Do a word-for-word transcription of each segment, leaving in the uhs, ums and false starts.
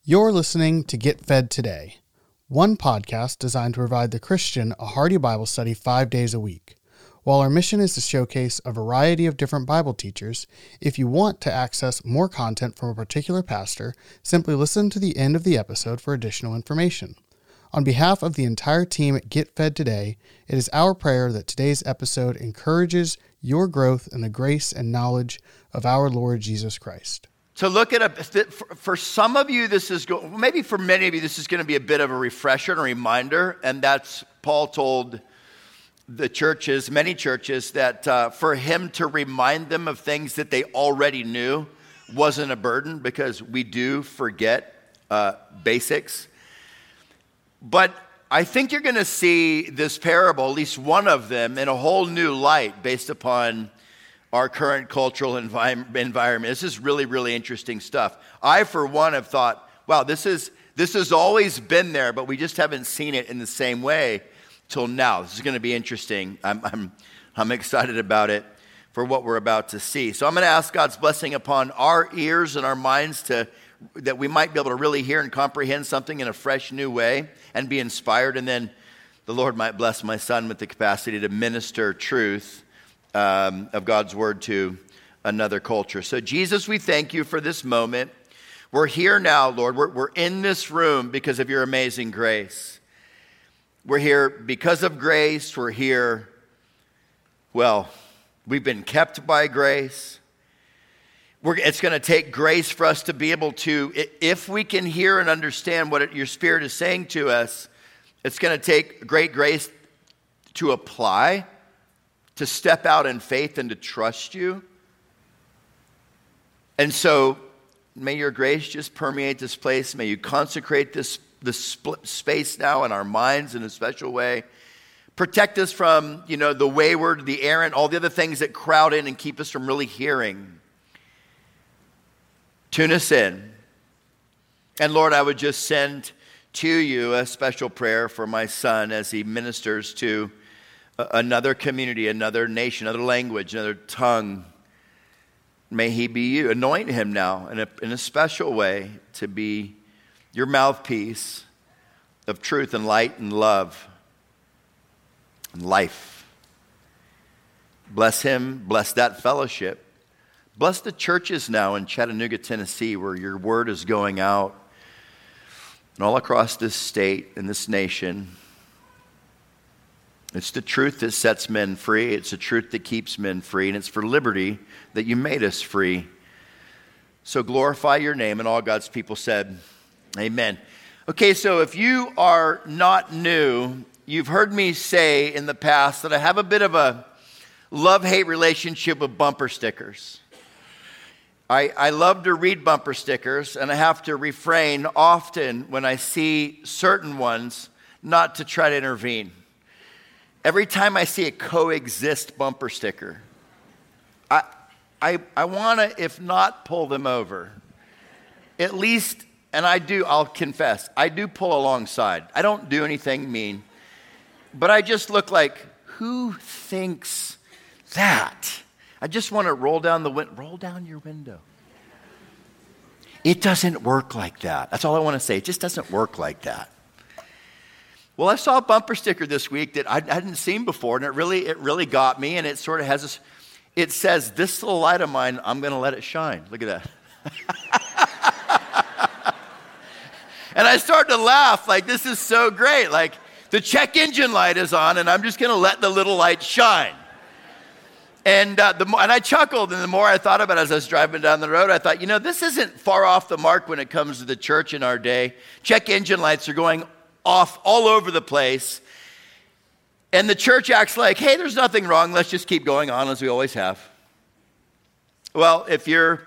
You're listening to Get Fed Today, one podcast designed to provide the Christian a hearty Bible study five days a week. While our mission is to showcase a variety of different Bible teachers, if you want to access more content from a particular pastor, simply listen to the end of the episode for additional information. On behalf of the entire team at Get Fed Today, it is our prayer that today's episode encourages your growth in the grace and knowledge of our Lord Jesus Christ. To look at a, for some of you, this is, go, maybe for many of you, this is going to be a bit of a refresher and a reminder, and that's Paul told the churches, many churches, that uh, for him to remind them of things that they already knew wasn't a burden, because we do forget uh, basics. But I think you're going to see this parable, at least one of them, in a whole new light based upon our current cultural envi- environment. This is really, really interesting stuff. I, for one, have thought, wow, this is this has always been there, but we just haven't seen it in the same way till now. This is going to be interesting. I'm I'm I'm excited about it for what we're about to see. So I'm going to ask God's blessing upon our ears and our minds to that we might be able to really hear and comprehend something in a fresh new way and be inspired. And then the Lord might bless my son with the capacity to minister truth Um, of God's word to another culture. So Jesus, we thank you for this moment. We're here now, Lord. We're, we're in this room because of your amazing grace. We're here because of grace. We're here, well, we've been kept by grace. We're, it's going to take grace for us to be able to, if we can hear and understand what it, your Spirit is saying to us, it's going to take great grace to apply, to step out in faith and to trust you. And so may your grace just permeate this place. May you consecrate this, this split space now in our minds in a special way. Protect us from, you know, the wayward, the errant, all the other things that crowd in and keep us from really hearing. Tune us in. And Lord, I would just send to you a special prayer for my son as he ministers to another community, another nation, another language, another tongue. May he be you. Anoint him now in a, in a special way to be your mouthpiece of truth and light and love and life. Bless him. Bless that fellowship. Bless the churches now in Chattanooga, Tennessee, where your word is going out, and all across this state and this nation. It's the truth that sets men free. It's the truth that keeps men free. And it's for liberty that you made us free. So glorify your name. And all God's people said, amen. Okay, so if you are not new, you've heard me say in the past that I have a bit of a love-hate relationship with bumper stickers. I, I love to read bumper stickers, and I have to refrain often when I see certain ones not to try to intervene. Every time I see a coexist bumper sticker, I I, I want to, if not pull them over, at least, and I do, I'll confess, I do pull alongside. I don't do anything mean, but I just look like, who thinks that? I just want to roll down the window, roll down your window. It doesn't work like that. That's all I want to say. It just doesn't work like that. Well, I saw a bumper sticker this week that I, I hadn't seen before, and it really, it really got me. And it sort of has this. It says, "This little light of mine, I'm going to let it shine." Look at that. And I started to laugh, like this is so great. Like the check engine light is on, and I'm just going to let the little light shine. And uh, the more, and I chuckled, and the more I thought about it as I was driving down the road, I thought, you know, this isn't far off the mark when it comes to the church in our day. Check engine lights are going off all over the place. And the church acts like, hey, there's nothing wrong. Let's just keep going on as we always have. Well, if you're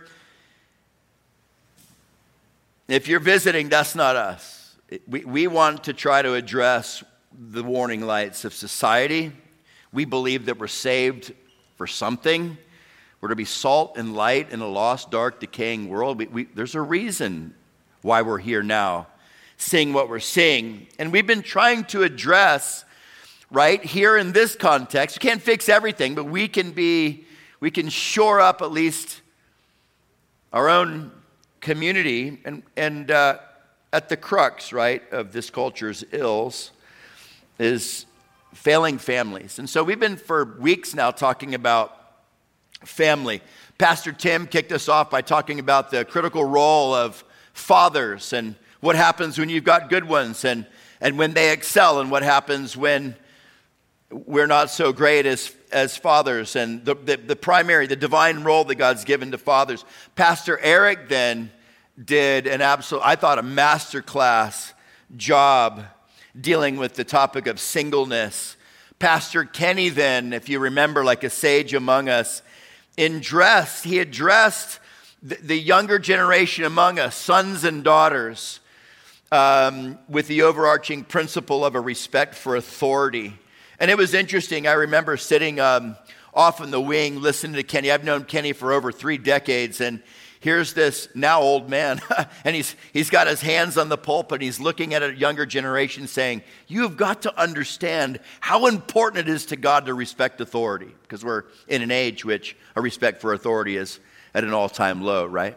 if you're visiting, that's not us. We, we want to try to address the warning lights of society. We believe that we're saved for something. We're to be salt and light in a lost, dark, decaying world. We, we, there's a reason why we're here now, seeing what we're seeing. And we've been trying to address, right, here in this context. We can't fix everything, but we can be, we can shore up at least our own community. And, and uh, at the crux, right, of this culture's ills is failing families. And so we've been for weeks now talking about family. Pastor Tim kicked us off by talking about the critical role of fathers and what happens when you've got good ones and, and when they excel, and what happens when we're not so great as, as fathers, and the, the, the primary, the divine role that God's given to fathers. Pastor Eric then did an absolute, I thought, a masterclass job dealing with the topic of singleness. Pastor Kenny then, if you remember, like a sage among us, addressed, he addressed the, the younger generation among us, sons and daughters, um, with the overarching principle of a respect for authority. And it was interesting. I remember sitting um, off in the wing listening to Kenny. I've known Kenny for over three decades, and here's this now old man, and he's he's got his hands on the pulpit, and he's looking at a younger generation saying, you have got to understand how important it is to God to respect authority, because we're in an age which a respect for authority is at an all-time low, right?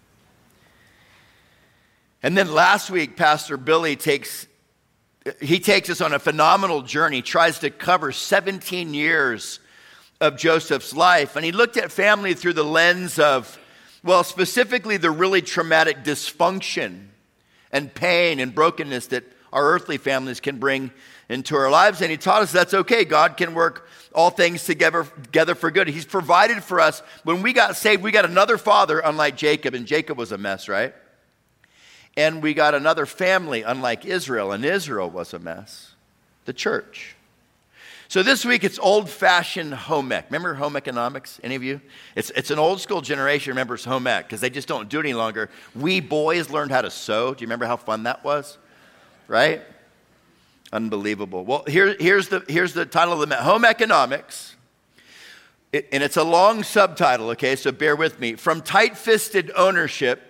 And then last week, Pastor Billy takes, he takes us on a phenomenal journey, tries to cover seventeen years of Joseph's life, and he looked at family through the lens of, well, specifically the really traumatic dysfunction and pain and brokenness that our earthly families can bring into our lives. And he taught us that's okay. God can work all things together, together for good. He's provided for us. When we got saved, we got another father, unlike Jacob, and Jacob was a mess, right? And we got another family, unlike Israel, and Israel was a mess, the church. So this week, it's old-fashioned home ec. Remember home economics, any of you? It's it's an old-school generation remembers home ec because they just don't do it any longer. We boys learned how to sew. Do you remember how fun that was? Right? Unbelievable. Well, here, here's, the, here's the title of the home economics. It, and it's a long subtitle, okay, so bear with me. From tight-fisted ownership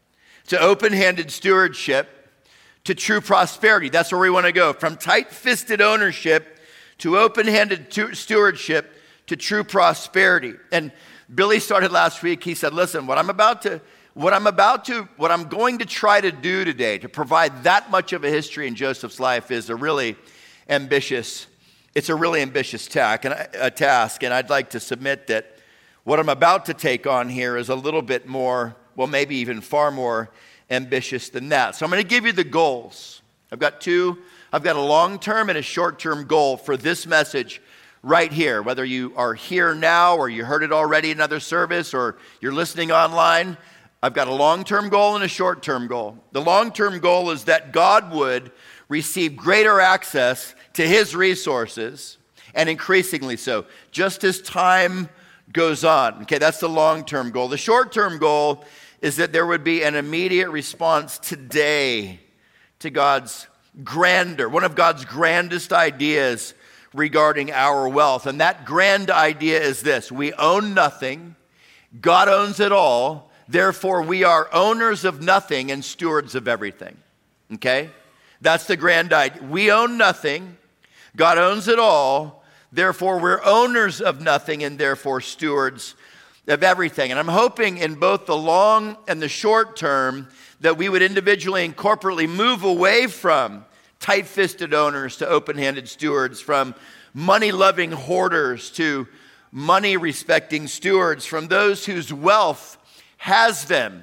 to open-handed stewardship to true prosperity. That's where we want to go. From tight-fisted ownership to open-handed stewardship, to true prosperity. And Billy started last week. He said, listen, what I'm about to, what I'm about to, what I'm going to try to do today to provide that much of a history in Joseph's life is a really ambitious, it's a really ambitious task. And, a task. And I'd like to submit that what I'm about to take on here is a little bit more, well, maybe even far more ambitious than that. So I'm going to give you the goals. I've got two I've got a long-term and a short-term goal for this message right here. Whether you are here now or you heard it already in another service or you're listening online, I've got a long-term goal and a short-term goal. The long-term goal is that God would receive greater access to his resources, and increasingly so, just as time goes on. Okay, that's the long-term goal. The short-term goal is that there would be an immediate response today to God's grandeur, one of God's grandest ideas regarding our wealth. And that grand idea is this: we own nothing, God owns it all, therefore we are owners of nothing and stewards of everything. Okay? That's the grand idea. We own nothing, God owns it all, therefore we're owners of nothing and therefore stewards of everything. And I'm hoping in both the long and the short term that we would individually and corporately move away from tight-fisted owners to open-handed stewards, from money-loving hoarders to money-respecting stewards, from those whose wealth has them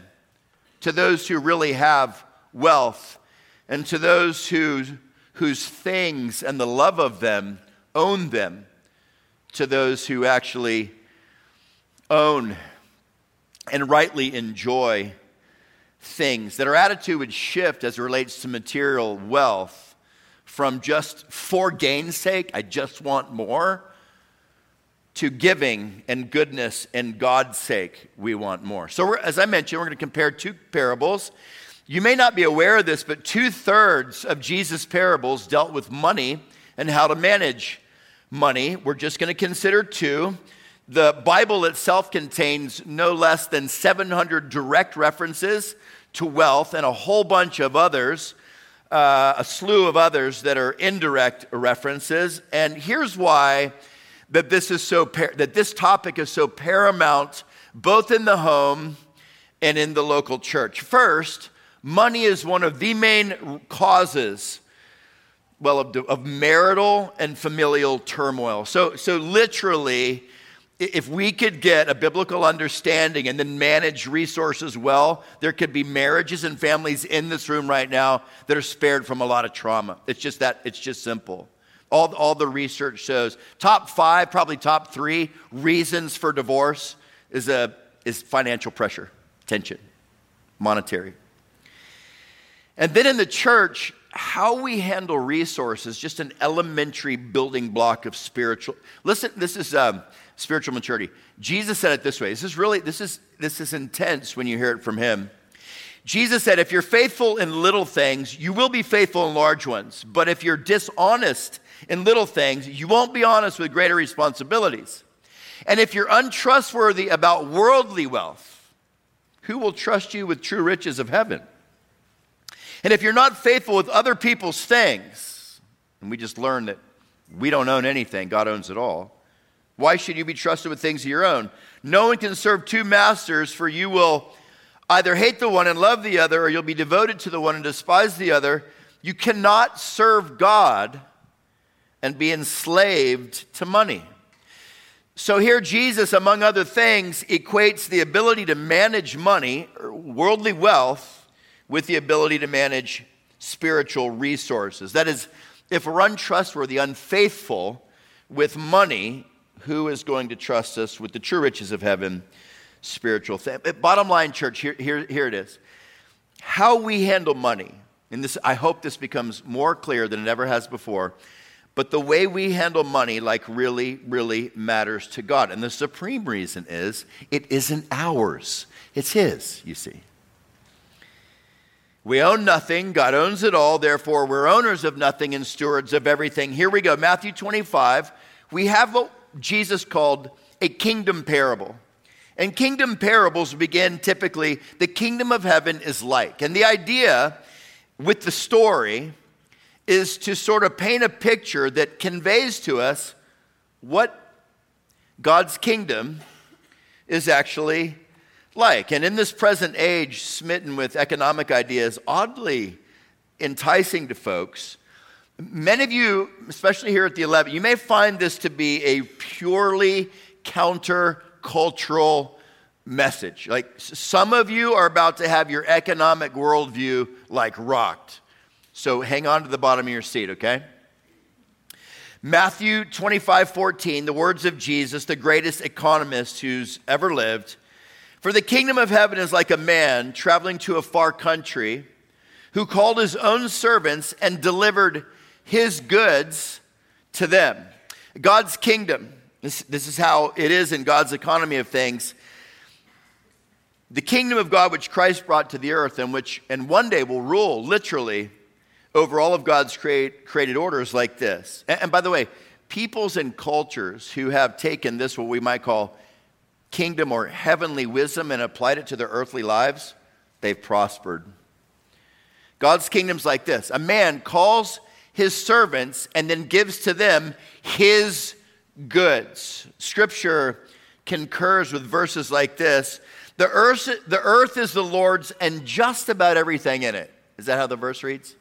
to those who really have wealth, and to those who, whose things and the love of them own them, to those who actually own and rightly enjoy things. That our attitude would shift as it relates to material wealth from just for gain's sake, I just want more, to giving and goodness and God's sake, we want more. So we're, as I mentioned, we're going to compare two parables. You may not be aware of this, but two-thirds of Jesus' parables dealt with money and how to manage money. We're just going to consider two. The Bible itself contains no less than seven hundred direct references to wealth and a whole bunch of others, uh, a slew of others that are indirect references. And here's why that this is so par- that this topic is so paramount, both in the home and in the local church. First, Money is one of the main causes, well, of, of marital and familial turmoil. So, so literally, if we could get a biblical understanding and then manage resources well, there could be marriages and families in this room right now that are spared from a lot of trauma. It's just that, it's just simple. All, all the research shows. Top five, probably top three reasons for divorce is, a, is financial pressure, tension, monetary. And then in the church, how we handle resources, just an elementary building block of spiritual. Listen, this is um, spiritual maturity. Jesus said it this way. This is really, this is, this is intense when you hear it from him. Jesus said, if you're faithful in little things, you will be faithful in large ones. But if you're dishonest in little things, you won't be honest with greater responsibilities. And if you're untrustworthy about worldly wealth, who will trust you with true riches of heaven? And if you're not faithful with other people's things, and we just learned that we don't own anything, God owns it all, why should you be trusted with things of your own? No one can serve two masters, for you will either hate the one and love the other, or you'll be devoted to the one and despise the other. You cannot serve God and be enslaved to money. So here Jesus, among other things, equates the ability to manage money, or worldly wealth, with the ability to manage spiritual resources. That is, if we're untrustworthy, unfaithful with money, who is going to trust us with the true riches of heaven, spiritual things? Bottom line, church, here, here, here it is. How we handle money, and this, I hope this becomes more clear than it ever has before, but the way we handle money, like, really, really matters to God. And the supreme reason is, it isn't ours. It's his, you see. We own nothing. God owns it all. Therefore, we're owners of nothing and stewards of everything. Here we go. Matthew twenty-five. We have what Jesus called a kingdom parable. And kingdom parables begin typically, the kingdom of heaven is like. And the idea with the story is to sort of paint a picture that conveys to us what God's kingdom is actually like. And in this present age, smitten with economic ideas, oddly enticing to folks, many of you, especially here at the eleven, you may find this to be a purely counter-cultural message. Like, some of you are about to have your economic worldview, like, rocked. So hang on to the bottom of your seat, okay? Matthew twenty-five fourteen, the words of Jesus, the greatest economist who's ever lived. For the kingdom of heaven is like a man traveling to a far country who called his own servants and delivered his goods to them. God's kingdom, this, this is how it is in God's economy of things. The kingdom of God which Christ brought to the earth and which and one day will rule literally over all of God's create, created orders like this. And, and by the way, peoples and cultures who have taken this, what we might call kingdom or heavenly wisdom, and applied it to their earthly lives, they've prospered. God's kingdom's like this. A man calls his servants and then gives to them his goods. Scripture concurs with verses like this. The earth, the earth is the Lord's and just about everything in it. Is that how the verse reads?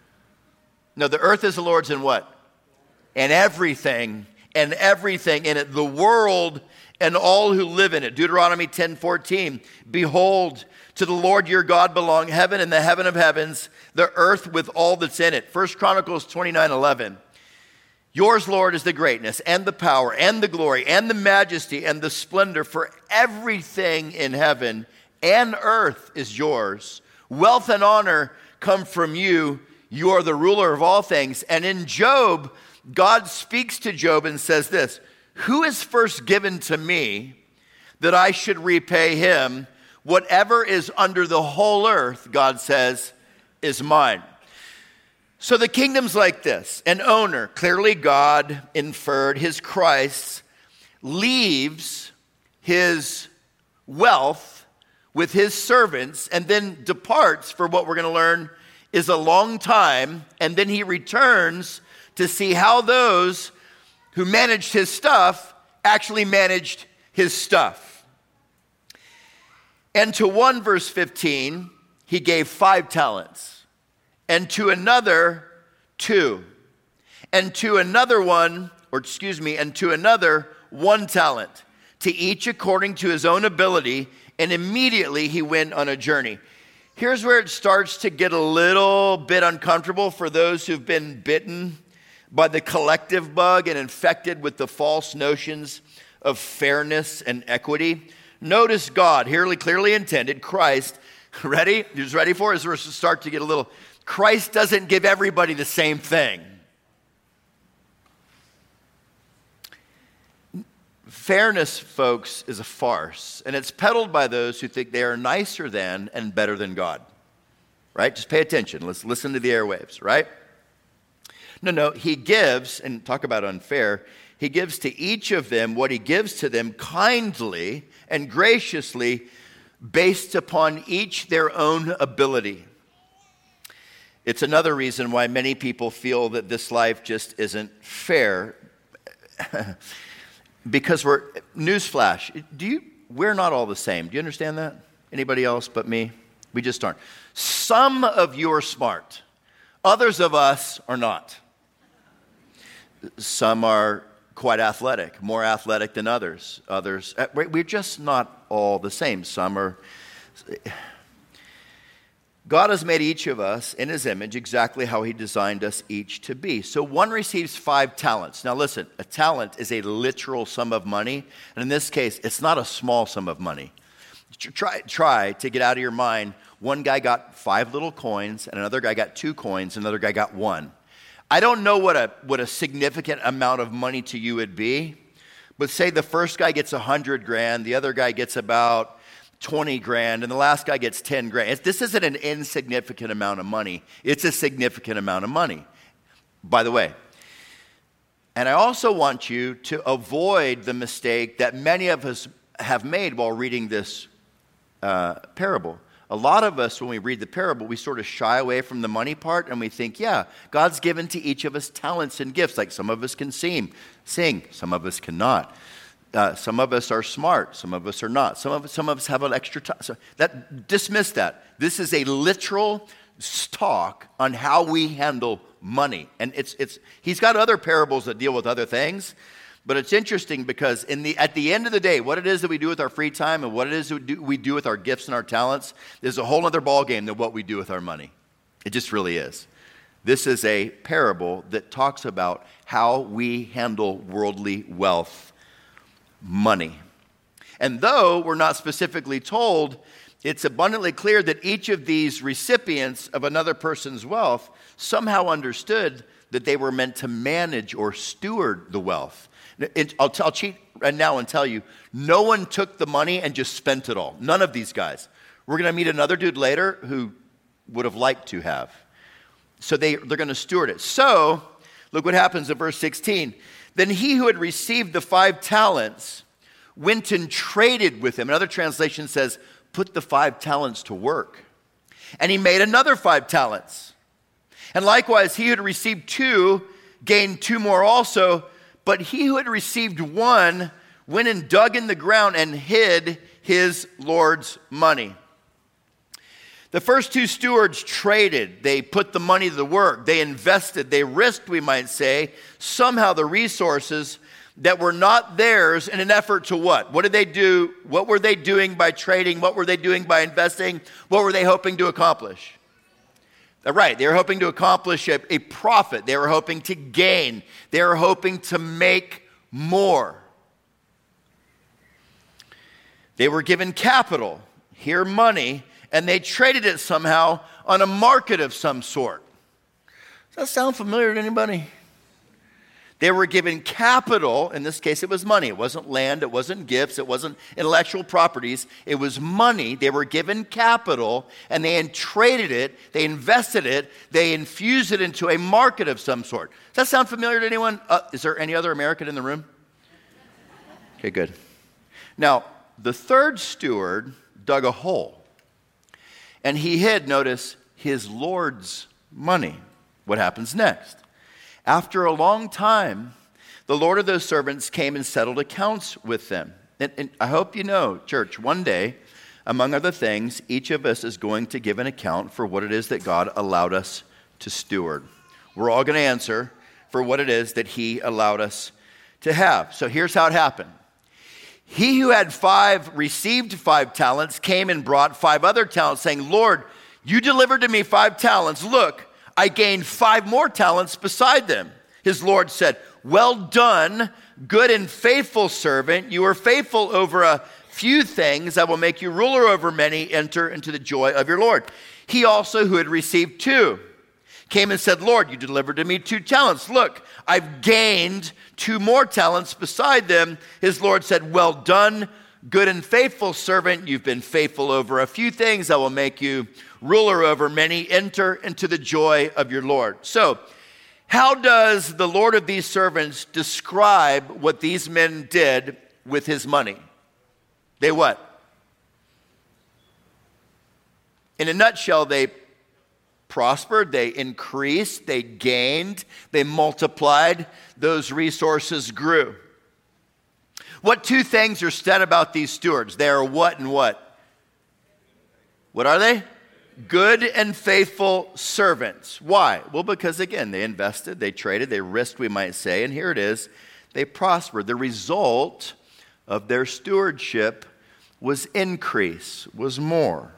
No, the earth is the Lord's and what? And everything, and everything in it. The world and all who live in it. Deuteronomy ten fourteen. Behold, to the Lord your God belong heaven and the heaven of heavens, the earth with all that's in it. First Chronicles twenty-nine eleven. Yours, Lord, is the greatness and the power and the glory and the majesty and the splendor, for everything in heaven and earth is yours. Wealth and honor come from you. You are the ruler of all things. And in Job, God speaks to Job and says this, who is first given to me that I should repay him? Whatever is under the whole earth, God says, is mine. So the kingdom's like this. An owner, clearly God inferred, his Christ, leaves his wealth with his servants and then departs for what we're going to learn is a long time. And then he returns to see how those who managed his stuff actually managed his stuff. And to one, verse fifteen, he gave five talents, and to another, two, and to another one, or excuse me, and to another, one talent, to each according to his own ability, and immediately he went on a journey. Here's where it starts to get a little bit uncomfortable for those who've been bitten by the collective bug and infected with the false notions of fairness and equity. Notice God, here clearly intended, Christ, ready? You're just ready for it? As we're to start to get a little, Christ doesn't give everybody the same thing. Fairness, folks, is a farce, and it's peddled by those who think they are nicer than and better than God, right? Just pay attention. Let's listen to the airwaves, right? No, no, he gives, and talk about unfair, he gives to each of them what he gives to them kindly and graciously based upon each their own ability. It's another reason why many people feel that this life just isn't fair. Because we're, newsflash, do you, we're not all the same. Do you understand that? Anybody else but me? We just aren't. Some of you are smart. Others of us are not. Some are quite athletic, more athletic than others. Others, we're just not all the same. Some are. God has made each of us in his image exactly how he designed us each to be. So one receives five talents. Now listen, a talent is a literal sum of money. And in this case, it's not a small sum of money. Try, try to get out of your mind, one guy got five little coins, and another guy got two coins, and another guy got one. I don't know what a, what a significant amount of money to you would be, but say the first guy gets a hundred grand, the other guy gets about twenty grand, and the last guy gets ten grand. It's, this isn't an insignificant amount of money. It's a significant amount of money, by the way. And I also want you to avoid the mistake that many of us have made while reading this uh, parable. A lot of us, when we read the parable, we sort of shy away from the money part, and we think, yeah, God's given to each of us talents and gifts. Like some of us can sing, sing, some of us cannot. Uh, some of us are smart, some of us are not. Some of us, some of us have an extra time. So that, dismiss that. This is a literal talk on how we handle money. And it's it's he's got other parables that deal with other things, but it's interesting because in the at the end of the day, what it is that we do with our free time and what it is that we do, we do with our gifts and our talents is a whole other ballgame than what we do with our money. It just really is. This is a parable that talks about how we handle worldly wealth. Money. And though we're not specifically told, it's abundantly clear that each of these recipients of another person's wealth somehow understood that they were meant to manage or steward the wealth. It, I'll, I'll cheat right now and tell you, no one took the money and just spent it all. None of these guys. We're going to meet another dude later who would have liked to have. So they, they're going to steward it. So, look what happens in verse sixteen. Then he who had received the five talents went and traded with him. Another translation says, put the five talents to work. And he made another five talents. And likewise, he who had received two gained two more also. But he who had received one went and dug in the ground and hid his Lord's money. The first two stewards traded. They put the money to the work. They invested. They risked, we might say, somehow the resources that were not theirs in an effort to what? What did they do? What were they doing by trading? What were they doing by investing? What were they hoping to accomplish? Right, they were hoping to accomplish a, a profit. They were hoping to gain. They were hoping to make more. They were given capital, here money, and they traded it somehow on a market of some sort. Does that sound familiar to anybody? They were given capital. In this case, it was money. It wasn't land. It wasn't gifts. It wasn't intellectual properties. It was money. They were given capital, and they traded it. They invested it. They infused it into a market of some sort. Does that sound familiar to anyone? Uh, is there any other American in the room? Okay, good. Now, the third steward dug a hole. And he hid, notice, his Lord's money. What happens next? After a long time, the Lord of those servants came and settled accounts with them. And, and I hope you know, church, one day, among other things, each of us is going to give an account for what it is that God allowed us to steward. We're all going to answer for what it is that he allowed us to have. So here's how it happened. He who had five received five talents, came and brought five other talents, saying, Lord, you delivered to me five talents. Look, I gained five more talents beside them. His Lord said, well done, good and faithful servant. You are faithful over a few things. I will make you ruler over many. Enter into the joy of your Lord. He also, who had received two, came and said, Lord, you delivered to me two talents. Look, I've gained two more talents beside them. His Lord said, well done, good and faithful servant. You've been faithful over a few things. I will make you ruler over many. Enter into the joy of your Lord. So, how does the Lord of these servants describe what these men did with his money? They what? In a nutshell, they prospered, they increased, they gained, they multiplied, those resources grew. What two things are said about these stewards? They are what and what? What are they? Good and faithful servants. Why? Well, because again, they invested, they traded, they risked, we might say, and here it is, they prospered. The result of their stewardship was increase, was more.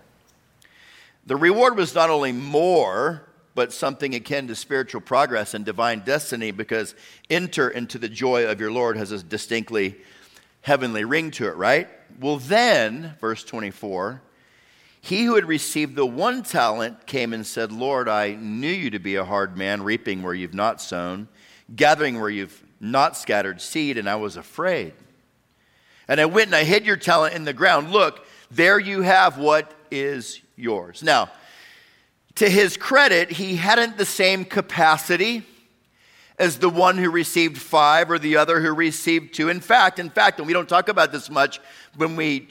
The reward was not only more, but something akin to spiritual progress and divine destiny, because enter into the joy of your Lord has a distinctly heavenly ring to it, right? Well then, verse twenty-four, he who had received the one talent came and said, Lord, I knew you to be a hard man, reaping where you've not sown, gathering where you've not scattered seed, and I was afraid. And I went and I hid your talent in the ground. Look, there you have what is yours. Now, to his credit, he hadn't the same capacity as the one who received five or the other who received two. In fact, in fact, and we don't talk about this much when we,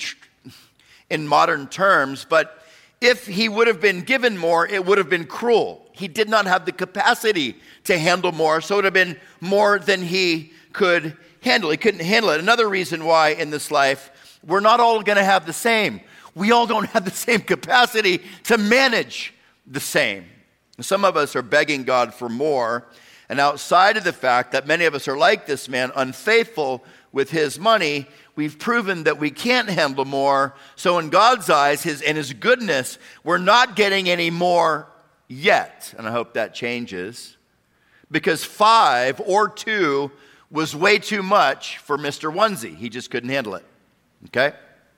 in modern terms, but if he would have been given more, it would have been cruel. He did not have the capacity to handle more, so it would have been more than he could handle. He couldn't handle it. Another reason why in this life, we're not all going to have the same. We all don't have the same capacity to manage the same. Some of us are begging God for more, and outside of the fact that many of us are like this man, unfaithful with his money, we've proven that we can't handle more. So in God's eyes, his and his goodness, we're not getting any more yet. And I hope that changes, because five or two was way too much for Mister Onesie. He just couldn't handle it. Okay?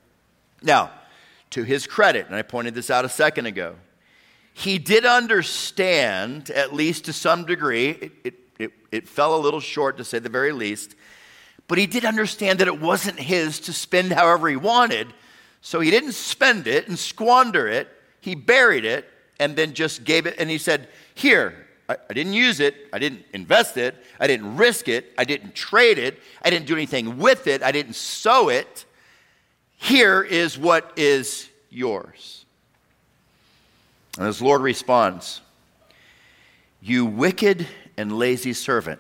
Now, to his credit, and I pointed this out a second ago, he did understand, at least to some degree, it, it, it, it fell a little short to say the very least, but he did understand that it wasn't his to spend however he wanted, so he didn't spend it and squander it. He buried it and then just gave it, and he said, here, I, I didn't use it, I didn't invest it, I didn't risk it, I didn't trade it, I didn't do anything with it, I didn't sow it. Here is what is yours. And his Lord responds, you wicked and lazy servant.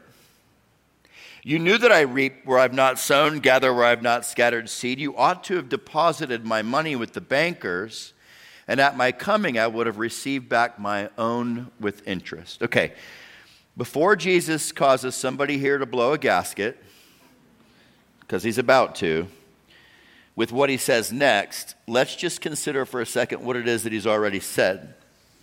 You knew that I reap where I've not sown, gather where I've not scattered seed. You ought to have deposited my money with the bankers, and at my coming I would have received back my own with interest. Okay, before Jesus causes somebody here to blow a gasket, because he's about to, with what he says next, let's just consider for a second what it is that he's already said.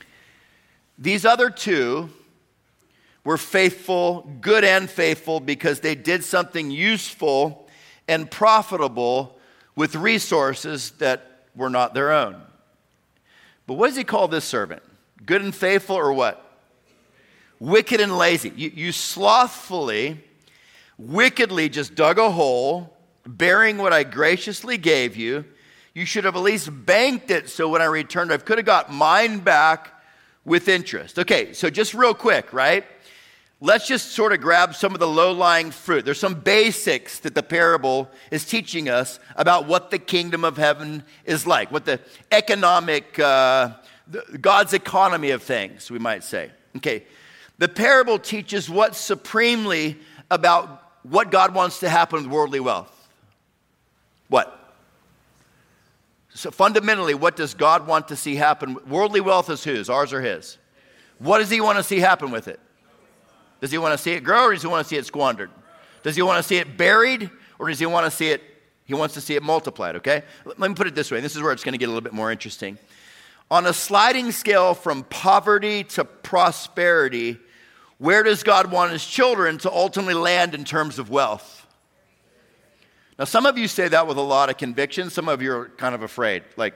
These other two were faithful, good and faithful, because they did something useful and profitable with resources that were not their own. But what does he call this servant? Good and faithful, or what? Wicked and lazy. You, you slothfully, wickedly just dug a hole, bearing what I graciously gave you. You should have at least banked it so when I returned, I could have got mine back with interest. Okay, so just real quick, right? Let's just sort of grab some of the low-lying fruit. There's some basics that the parable is teaching us about what the kingdom of heaven is like, what the economic, uh, the, God's economy of things, we might say. Okay, the parable teaches what supremely about what God wants to happen with worldly wealth. What? So fundamentally, what does God want to see happen? Worldly wealth is whose? Ours or his? What does he want to see happen with it? Does he want to see it grow, or does he want to see it squandered? Does he want to see it buried, or does he want to see it, he wants to see it multiplied, okay? Let me put it this way. This is where it's going to get a little bit more interesting. On a sliding scale from poverty to prosperity, where does God want his children to ultimately land in terms of wealth? Now, some of you say that with a lot of conviction. Some of you are kind of afraid. Like,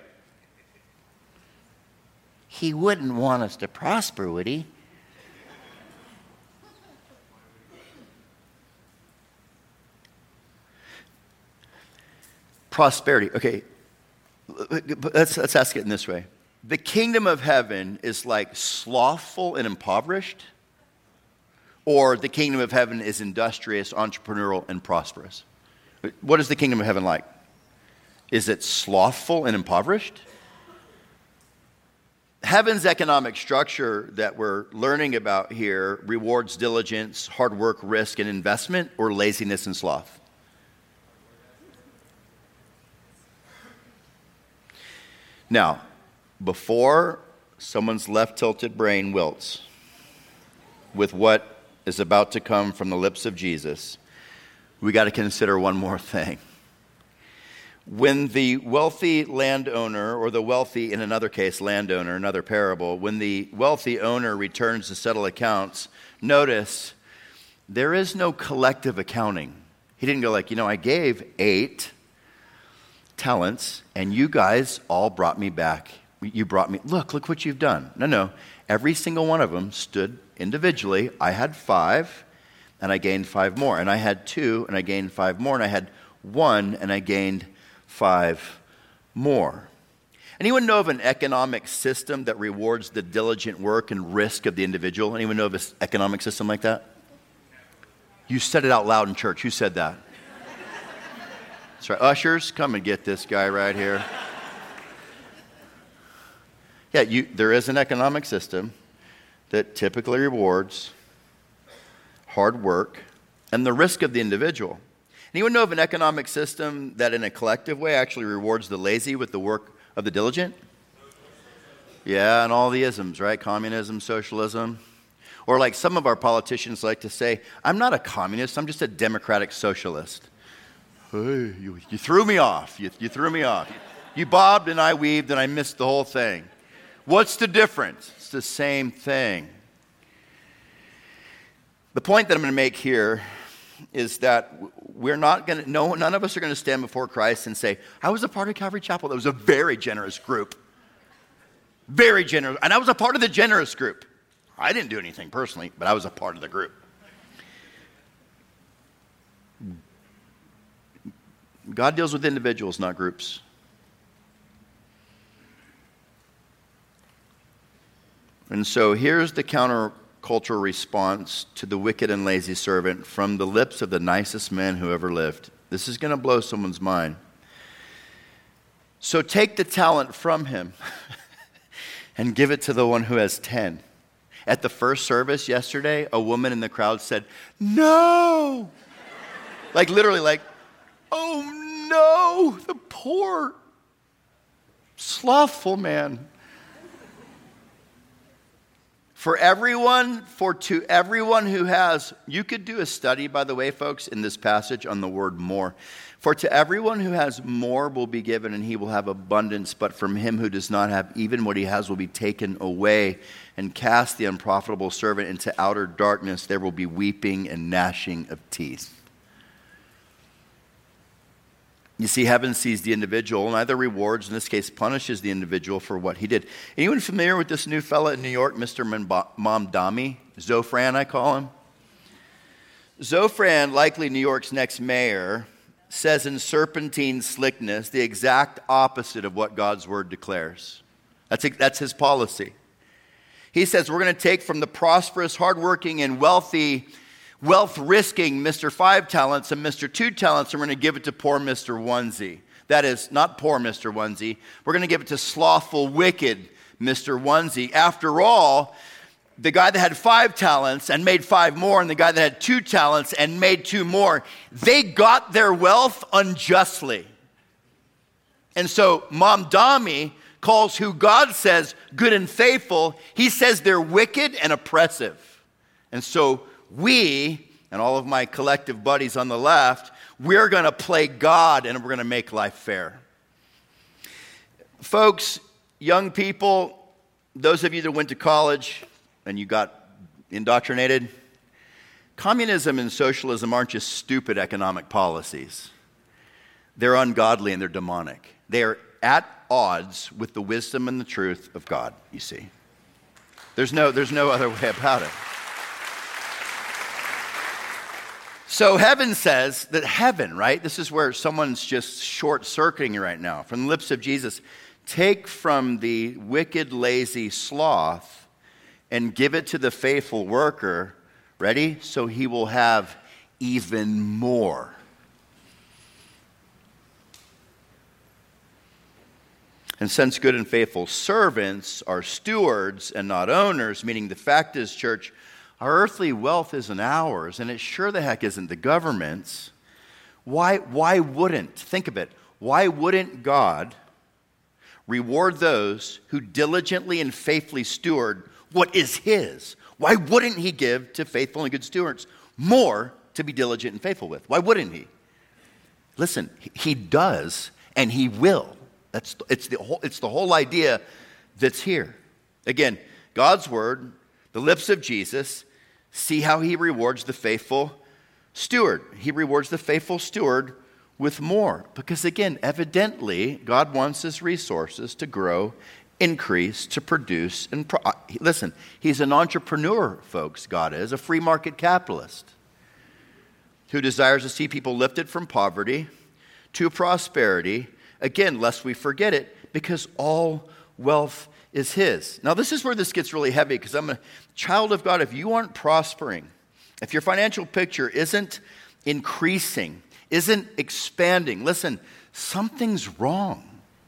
he wouldn't want us to prosper, would he? Prosperity. Okay, let's, let's ask it in this way. The kingdom of heaven is like slothful and impoverished, or the kingdom of heaven is industrious, entrepreneurial, and prosperous? What is the kingdom of heaven like? Is it slothful and impoverished? Heaven's economic structure that we're learning about here rewards diligence, hard work, risk, and investment, or laziness and sloth? Now, before someone's left-tilted brain wilts with what is about to come from the lips of Jesus, we got to consider one more thing. When the wealthy landowner, or the wealthy, in another case, landowner, another parable, when the wealthy owner returns to settle accounts, notice there is no collective accounting. He didn't go like, you know, I gave eight talents, and you guys all brought me back. You brought me, look, look what you've done. No, no. Every single one of them stood individually. I had five, and I gained five more. And I had two, and I gained five more. And I had one, and I gained five more. Anyone know of an economic system that rewards the diligent work and risk of the individual? Anyone know of an economic system like that? You said it out loud in church. Who said that? That's right. Ushers, come and get this guy right here. Yeah, you, there is an economic system that typically rewards hard work and the risk of the individual. Anyone know of an economic system that in a collective way actually rewards the lazy with the work of the diligent? Yeah, and all the isms, right? Communism, socialism. Or like some of our politicians like to say, I'm not a communist, I'm just a democratic socialist. Hey, you, you threw me off. You, you threw me off. You bobbed and I weaved and I missed the whole thing. What's the difference? It's the same thing. The point that I'm going to make here is that we're not going to, no, none of us are going to stand before Christ and say, I was a part of Calvary Chapel. That was a very generous group. Very generous. And I was a part of the generous group. I didn't do anything personally, but I was a part of the group. God deals with individuals, not groups. And so here's the countercultural response to the wicked and lazy servant from the lips of the nicest man who ever lived. This is going to blow someone's mind. So take the talent from him and give it to the one who has ten. At the first service yesterday, a woman in the crowd said, no! Like literally like, oh no, the poor, slothful man. For everyone, for to everyone who has, you could do a study, by the way, folks, in this passage on the word more. For to everyone who has more will be given, and he will have abundance. But from him who does not have, even what he has will be taken away. And cast the unprofitable servant into outer darkness. There will be weeping and gnashing of teeth. You see, heaven sees the individual and either rewards, in this case, punishes the individual for what he did. Anyone familiar with this new fella in New York, Mister Mamdani? Zofran, I call him. Zofran, likely New York's next mayor, says in serpentine slickness the exact opposite of what God's word declares. That's, that's his policy. He says we're going to take from the prosperous, hardworking, and wealthy, wealth-risking Mister Five Talents and Mister Two Talents, and we're going to give it to poor Mister Onesie. That is, not poor Mister Onesie. We're going to give it to slothful, wicked Mister Onesie. After all, the guy that had five talents and made five more, and the guy that had two talents and made two more, they got their wealth unjustly. And so Mom Dami calls who God says good and faithful, he says they're wicked and oppressive. And so we, and all of my collective buddies on the left, we're going to play God and we're going to make life fair. Folks, young people, those of you that went to college and you got indoctrinated, communism and socialism aren't just stupid economic policies. They're ungodly and they're demonic. They are at odds with the wisdom and the truth of God, you see. There's no, there's no other way about it. So heaven says that heaven, right? This is where someone's just short-circuiting right now. From the lips of Jesus, take from the wicked, lazy sloth and give it to the faithful worker. Ready? So he will have even more. And since good and faithful servants are stewards and not owners, meaning the fact is, church, our earthly wealth isn't ours, and it sure the heck isn't the government's. Why, why wouldn't, think of it, why wouldn't God reward those who diligently and faithfully steward what is his? Why wouldn't he give to faithful and good stewards more to be diligent and faithful with? Why wouldn't he? Listen, he does, and he will. That's it's the whole it's the whole idea that's here. Again, God's word, the lips of Jesus, see how he rewards the faithful steward. He rewards the faithful steward with more. Because again, evidently, God wants his resources to grow, increase, to produce, and pro- listen, he's an entrepreneur, folks, God is, a free market capitalist who desires to see people lifted from poverty to prosperity. Again, lest we forget it, because all wealth is his. Now, this is where this gets really heavy, because I'm a child of God. If you aren't prospering, if your financial picture isn't increasing, isn't expanding, listen, something's wrong.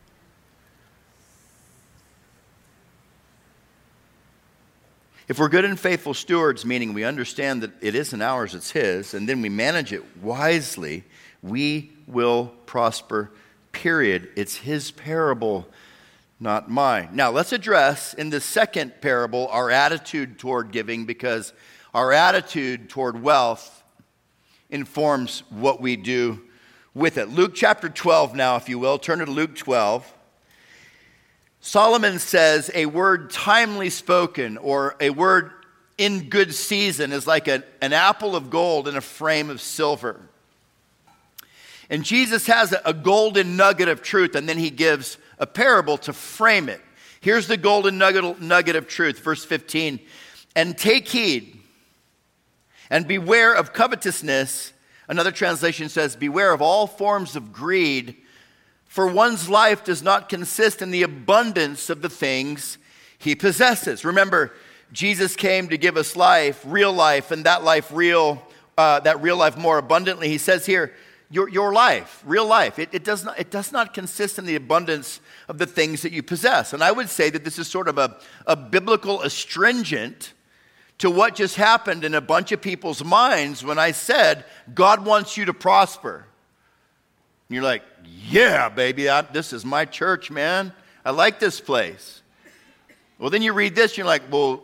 If we're good and faithful stewards, meaning we understand that it isn't ours, it's his, and then we manage it wisely, we will prosper. Period. It's his parable, not mine. Now, let's address in the second parable our attitude toward giving, because our attitude toward wealth informs what we do with it. Luke chapter twelve now, if you will. Turn to Luke twelve. Solomon says a word timely spoken, or a word in good season, is like a, an apple of gold in a frame of silver. And Jesus has a golden nugget of truth, and then he gives a parable to frame it. Here's the golden nugget, nugget of truth, verse fifteen. And take heed, and beware of covetousness. Another translation says, beware of all forms of greed, for one's life does not consist in the abundance of the things he possesses. Remember, Jesus came to give us life, real life, and that life real, uh, that real life more abundantly. He says here, Your, your life, real life, it, it, does not, it does not consist in the abundance of the things that you possess. And I would say that this is sort of a, a biblical astringent to what just happened in a bunch of people's minds when I said, God wants you to prosper. And you're like, yeah, baby, I, this is my church, man. I like this place. Well, then you read this, you're like, well,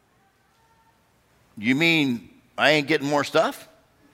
you mean I ain't getting more stuff?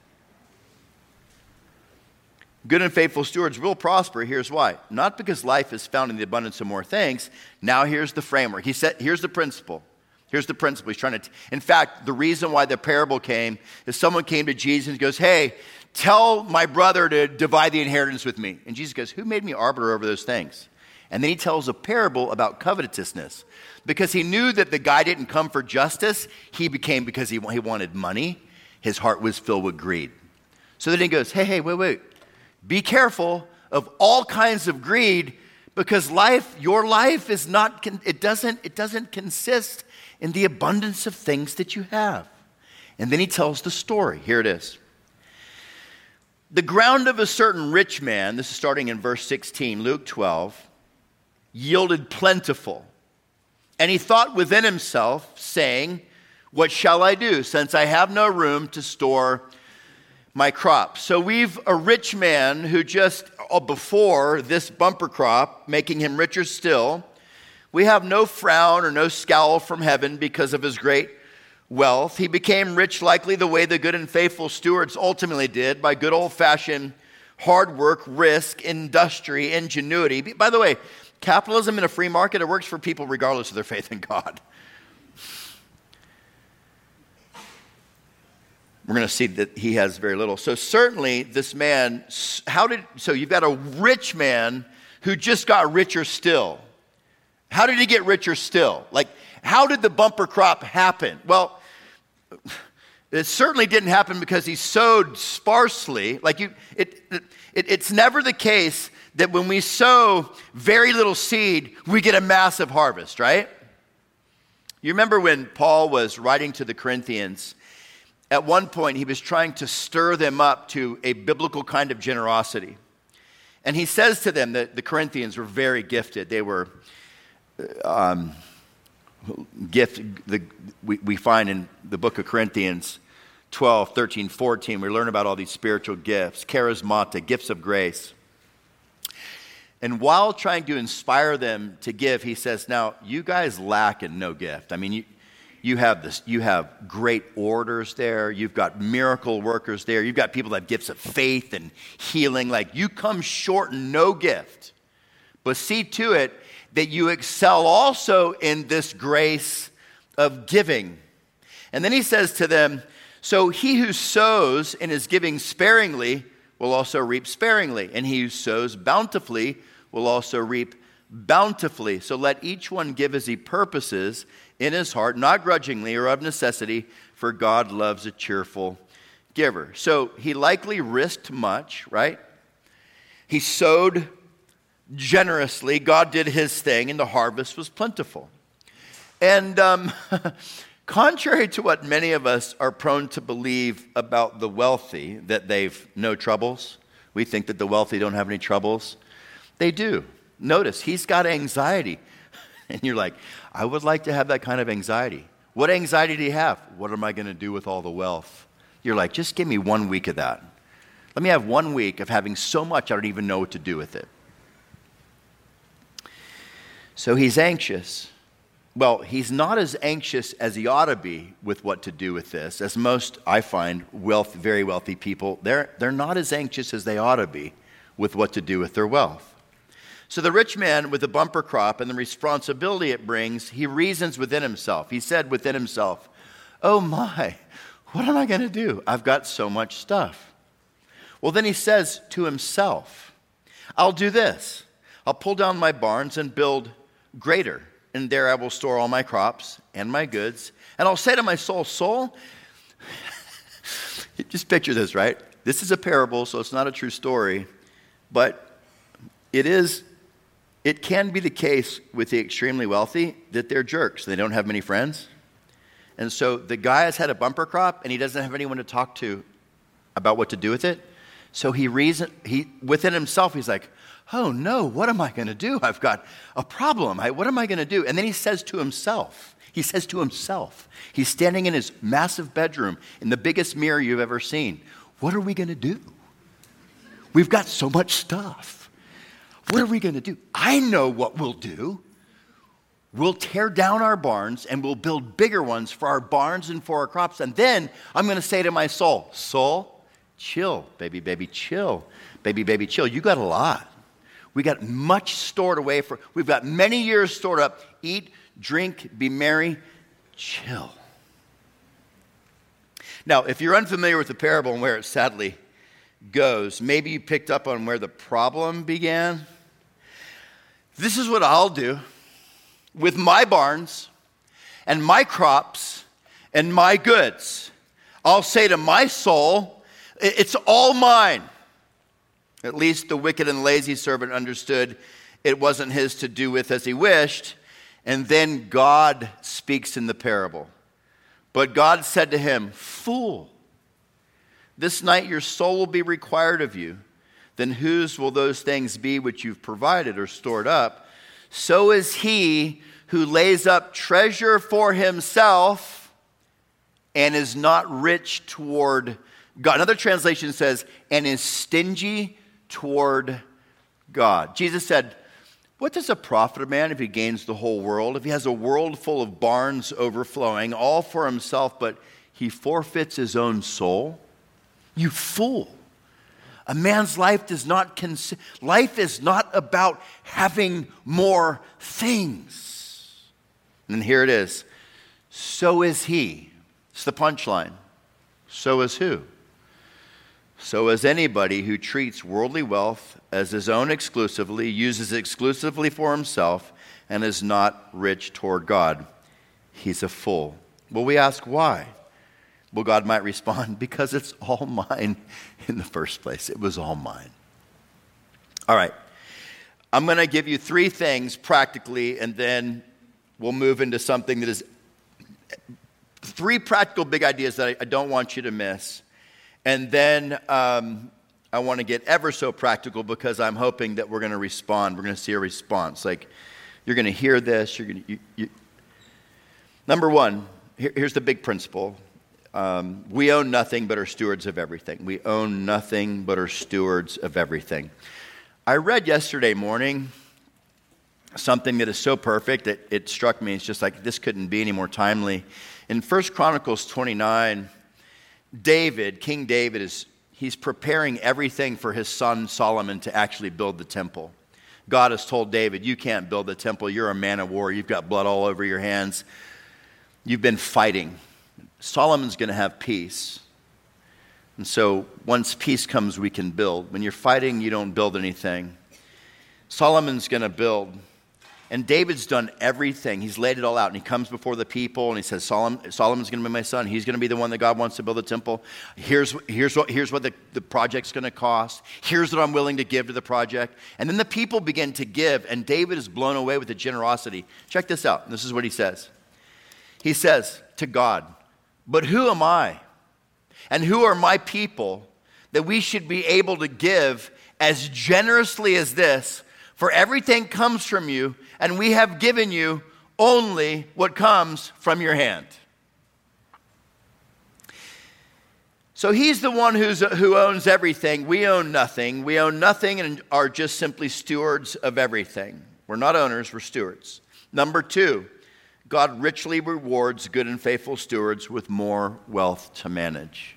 Good and faithful stewards will prosper. Here's why. Not because life is found in the abundance of more things. Now here's the framework. He said, here's the principle. Here's the principle. He's trying to, t- in fact, the reason why the parable came is someone came to Jesus and goes, hey, tell my brother to divide the inheritance with me. And Jesus goes, who made me arbiter over those things? And then he tells a parable about covetousness. Because he knew that the guy didn't come for justice. He became because he, he wanted money. His heart was filled with greed. So then he goes, hey, hey, wait, wait. Be careful of all kinds of greed, because life, your life is not, it doesn't, it doesn't consist in the abundance of things that you have. And then he tells the story. Here it is. The ground of a certain rich man, this is starting in verse sixteen, Luke twelve, yielded plentiful. And he thought within himself, saying, what shall I do, since I have no room to store my crops. So we've a rich man who just uh, before this bumper crop, making him richer still, we have no frown or no scowl from heaven because of his great wealth. He became rich likely the way the good and faithful stewards ultimately did, by good old-fashioned hard work, risk, industry, ingenuity. By the way, capitalism in a free market, it works for people regardless of their faith in God. We're going to see that he has very little. So certainly this man, how did, so you've got a rich man who just got richer still. How did he get richer still? Like, how did the bumper crop happen? Well, it certainly didn't happen because he sowed sparsely. Like you, it, it, it's never the case that when we sow very little seed, we get a massive harvest, right? You remember when Paul was writing to the Corinthians, at one point he was trying to stir them up to a biblical kind of generosity. And he says to them that the Corinthians were very gifted. They were um, gift, the, we, we find in the book of Corinthians twelve, thirteen, fourteen, we learn about all these spiritual gifts, charismata, gifts of grace. And while trying to inspire them to give, he says, now, you guys lack in no gift. I mean, you, you have this, you have great orators there. You've got miracle workers there. You've got people that have gifts of faith and healing. Like, you come short in no gift. But see to it that you excel also in this grace of giving. And then he says to them, so he who sows and is giving sparingly will also reap sparingly, and he who sows bountifully will also reap bountifully. So let each one give as he purposes in his heart, not grudgingly or of necessity, for God loves a cheerful giver. So he likely risked much, right? He sowed generously. God did his thing, and the harvest was plentiful. And um, contrary to what many of us are prone to believe about the wealthy, that they've no troubles, we think that the wealthy don't have any troubles. They do. Notice, he's got anxiety. And you're like, I would like to have that kind of anxiety. What anxiety do you have? What am I going to do with all the wealth? You're like, just give me one week of that. Let me have one week of having so much I don't even know what to do with it. So he's anxious. Well, he's not as anxious as he ought to be with what to do with this. As most, I find, wealth, very wealthy people, they're, they're not as anxious as they ought to be with what to do with their wealth. So the rich man with the bumper crop and the responsibility it brings, he reasons within himself. He said within himself, oh my, what am I going to do? I've got so much stuff. Well, then he says to himself, I'll do this. I'll pull down my barns and build greater, and there I will store all my crops and my goods. And I'll say to my soul, soul, just picture this, right? This is a parable, so it's not a true story, but it is, it can be the case with the extremely wealthy that they're jerks. They don't have many friends. And so the guy has had a bumper crop, and he doesn't have anyone to talk to about what to do with it. So he reason, he within himself, he's like, oh no, what am I going to do? I've got a problem. I, what am I going to do? And then he says to himself, he says to himself, he's standing in his massive bedroom in the biggest mirror you've ever seen. What are we going to do? We've got so much stuff. What are we going to do? I know what we'll do. We'll tear down our barns and we'll build bigger ones for our barns and for our crops. And then I'm going to say to my soul, soul, chill, baby, baby, chill. Baby, baby, chill. You got a lot. We got much stored away for, we've got many years stored up. Eat, drink, be merry, chill. Now, if you're unfamiliar with the parable and where it sadly goes, maybe you picked up on where the problem began. This is what I'll do with my barns and my crops and my goods. I'll say to my soul, it's all mine. At least the wicked and lazy servant understood it wasn't his to do with as he wished. And then God speaks in the parable. But God said to him, fool, this night your soul will be required of you. Then whose will those things be which you've provided or stored up? So is he who lays up treasure for himself and is not rich toward God. Another translation says, and is stingy toward God. Jesus said, what does it profit a man if he gains the whole world? If he has a world full of barns overflowing, all for himself, but he forfeits his own soul? You fool. A man's life does not cons- life is not about having more things. And here it is. So is he. It's the punchline. So is who? So is anybody who treats worldly wealth as his own exclusively, uses it exclusively for himself, and is not rich toward God. He's a fool. Well, we ask why? Well, God might respond, because it's all mine in the first place. It was all mine. All right. I'm going to give you three things practically, and then we'll move into something that is three practical big ideas that I, I don't want you to miss. And then um, I want to get ever so practical, because I'm hoping that we're going to respond. We're going to see a response. Like, you're going to hear this. You're going to. You, you. Number one, here, here's the big principle. Um, we own nothing but are stewards of everything. We own nothing but are stewards of everything. I read yesterday morning something that is so perfect that it struck me. It's just like, this couldn't be any more timely. In First Chronicles twenty-nine, David, King David, is he's preparing everything for his son Solomon to actually build the temple. God has told David, you can't build the temple. You're a man of war. You've got blood all over your hands. You've been fighting. Solomon's going to have peace. And so once peace comes, we can build. When you're fighting, you don't build anything. Solomon's going to build. And David's done everything. He's laid it all out. And he comes before the people and he says, Solomon, Solomon's going to be my son. He's going to be the one that God wants to build the temple. Here's, here's what, here's what the, the project's going to cost. Here's what I'm willing to give to the project. And then the people begin to give. And David is blown away with the generosity. Check this out. This is what he says. He says to God, but who am I? And who are my people that we should be able to give as generously as this? For everything comes from you, and we have given you only what comes from your hand. So he's the one who's, who owns everything. We own nothing. We own nothing and are just simply stewards of everything. We're not owners, we're stewards. Number two, God richly rewards good and faithful stewards with more wealth to manage.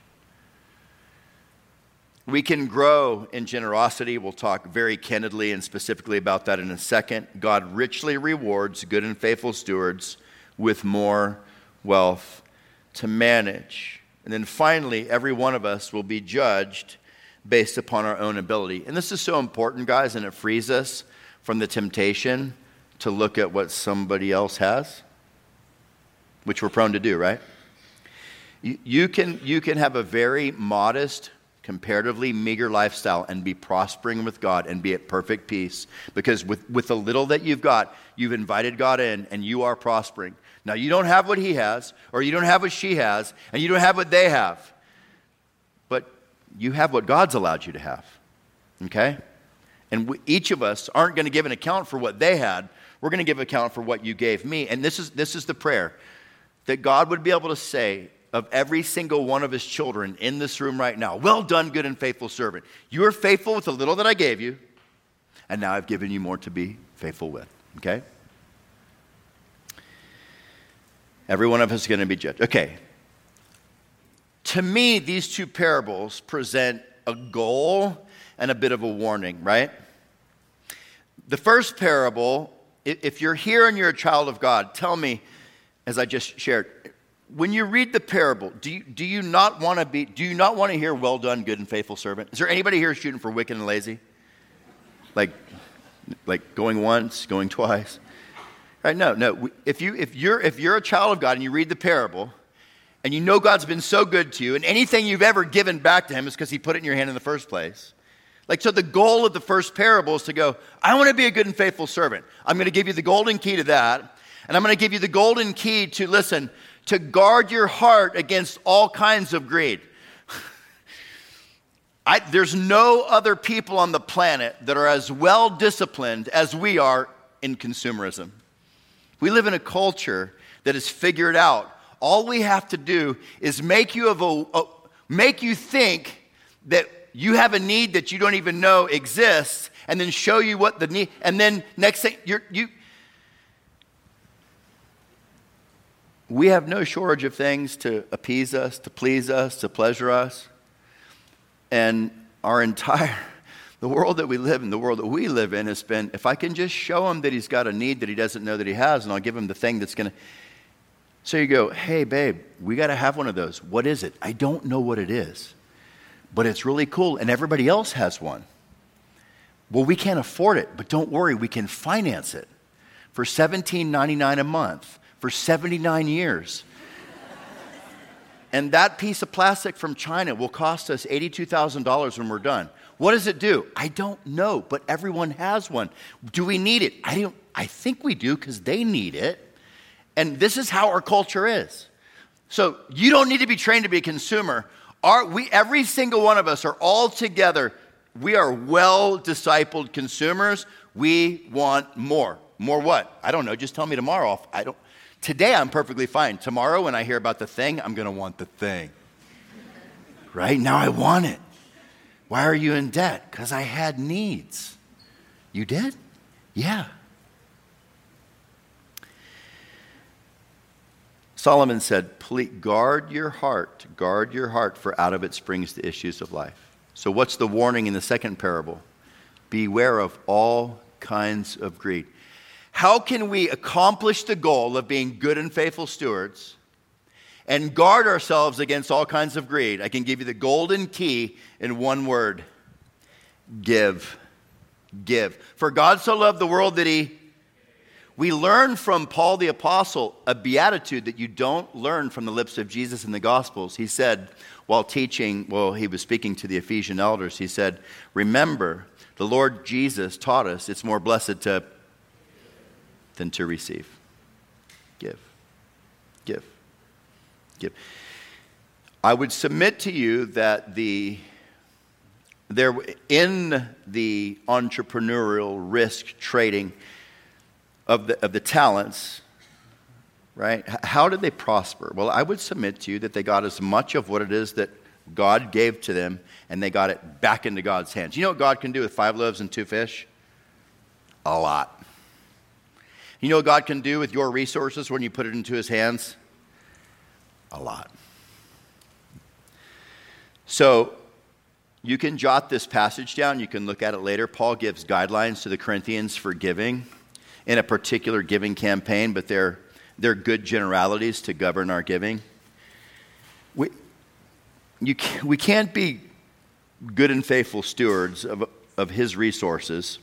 We can grow in generosity. We'll talk very candidly and specifically about that in a second. God richly rewards good and faithful stewards with more wealth to manage. And then finally, every one of us will be judged based upon our own ability. And this is so important, guys, and it frees us from the temptation to look at what somebody else has, which we're prone to do, right? You, you can, you can have a very modest, comparatively meager lifestyle and be prospering with God and be at perfect peace, because with, with the little that you've got, you've invited God in and you are prospering. Now, you don't have what he has, or you don't have what she has, and you don't have what they have, but you have what God's allowed you to have, okay? And we, each of us aren't going to give an account for what they had. We're going to give account for what you gave me. And this is this is the prayer, that God would be able to say of every single one of his children in this room right now, well done, good and faithful servant. You were faithful with the little that I gave you, and now I've given you more to be faithful with, okay? Every one of us is going to be judged. Okay. To me, these two parables present a goal and a bit of a warning, right? The first parable, if you're here and you're a child of God, tell me, as I just shared, when you read the parable, do you, do you not want to be, do you not want to hear, well done, good and faithful servant? Is there anybody here shooting for wicked and lazy? Like, like going once, going twice? Right? No, no. If you, if you're, if you're a child of God and you read the parable and you know God's been so good to you and anything you've ever given back to him is because he put it in your hand in the first place. Like, so the goal of the first parable is to go, I want to be a good and faithful servant. I'm going to give you the golden key to that. And I'm going to give you the golden key to, listen, to guard your heart against all kinds of greed. I, there's no other people on the planet that are as well disciplined as we are in consumerism. We live in a culture that has figured out all we have to do is make you of a, a make you think that you have a need that you don't even know exists, and then show you what the need, and then next thing, you're, you, we have no shortage of things to appease us, to please us, to pleasure us. And our entire, the world that we live in, the world that we live in has been, if I can just show him that he's got a need that he doesn't know that he has, and I'll give him the thing that's going to. So you go, hey, babe, we got to have one of those. What is it? I don't know what it is, but it's really cool, and everybody else has one. Well, we can't afford it, but don't worry, we can finance it for seventeen ninety-nine a month for seventy-nine years. And that piece of plastic from China will cost us eighty-two thousand dollars when we're done. What does it do? I don't know, but everyone has one. Do we need it? I don't. I think we do because they need it. And this is how our culture is. So you don't need to be trained to be a consumer. Our, we, every single one of us are all together. We are well-discipled consumers. We want more. More what? I don't know. Just tell me tomorrow. I don't. Today I'm perfectly fine. Tomorrow when I hear about the thing, I'm going to want the thing. Right? Now I want it. Why are you in debt? Because I had needs. You did? Yeah. Solomon said, please guard your heart, guard your heart, for out of it springs the issues of life. So what's the warning in the second parable? Beware of all kinds of greed. How can we accomplish the goal of being good and faithful stewards and guard ourselves against all kinds of greed? I can give you the golden key in one word. Give. Give. For God so loved the world that he... We learn from Paul the Apostle a beatitude that you don't learn from the lips of Jesus in the Gospels. He said, while teaching, well, he was speaking to the Ephesian elders, he said, remember, the Lord Jesus taught us it's more blessed to than to receive. Give. Give. Give. I would submit to you that the there in the entrepreneurial risk trading of the of the talents, right? How did they prosper? Well, I would submit to you that they got as much of what it is that God gave to them, and they got it back into God's hands. You know what God can do with five loaves and two fish? A lot. You know what God can do with your resources when you put it into his hands? A lot. So you can jot this passage down. You can look at it later. Paul gives guidelines to the Corinthians for giving in a particular giving campaign, but they're, they're good generalities to govern our giving. We, you, we can't be good and faithful stewards of, of his resources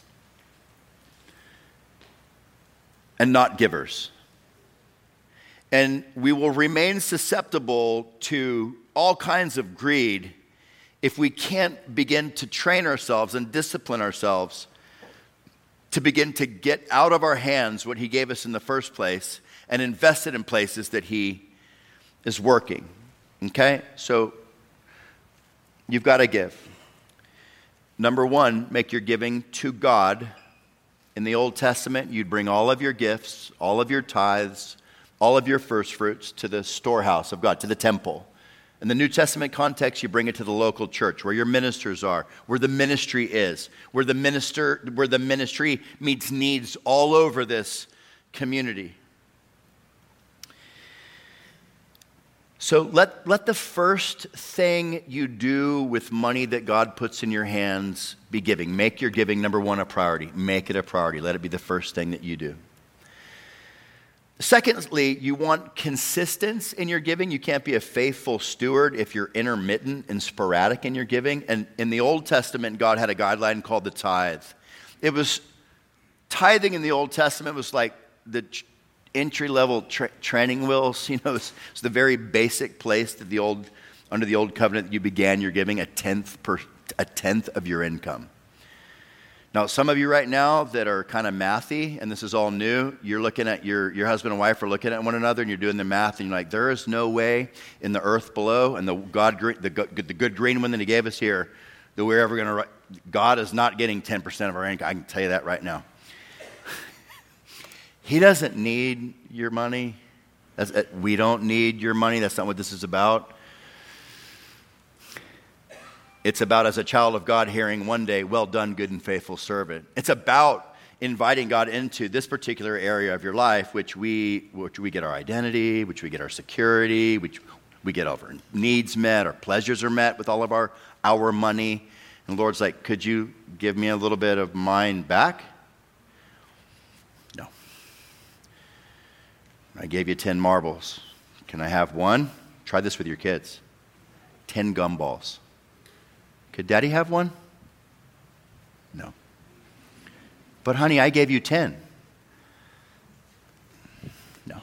and not givers. And we will remain susceptible to all kinds of greed if we can't begin to train ourselves and discipline ourselves to begin to get out of our hands what he gave us in the first place and invest it in places that he is working. Okay? So you've got to give. Number one, make your giving to God. In the Old Testament, you'd bring all of your gifts, all of your tithes, all of your first fruits to the storehouse of God, to the temple. In the New Testament context, you bring it to the local church where your ministers are, where the ministry is, where the minister, where the ministry meets needs all over this community. So let, let the first thing you do with money that God puts in your hands be giving. Make your giving, number one, a priority. Make it a priority. Let it be the first thing that you do. Secondly, you want consistency in your giving. You can't be a faithful steward if you're intermittent and sporadic in your giving. And in the Old Testament, God had a guideline called the tithe. It was, tithing in the Old Testament was like the entry-level tra- training wheels. You know, it's, it's the very basic place that the old, under the old covenant, that you began your giving, a tenth per, a tenth of your income. Now, some of you right now that are kind of mathy, and this is all new, you're looking at your, your husband and wife are looking at one another, and you're doing the math, and you're like, there is no way in the earth below, and the God, the, the good green one that he gave us here, that we're ever going to, God is not getting ten percent of our income. I can tell you that right now. He doesn't need your money. That's, we don't need your money. That's not what this is about. It's about, as a child of God, hearing one day, well done, good and faithful servant. It's about inviting God into this particular area of your life, which we which we get our identity, which we get our security, which we get our needs met, our pleasures are met with all of our, our money. And the Lord's like, could you give me a little bit of mine back? No. I gave you ten marbles. Can I have one? Try this with your kids. ten gumballs. Could Daddy have one? No. But honey, I gave you ten. No.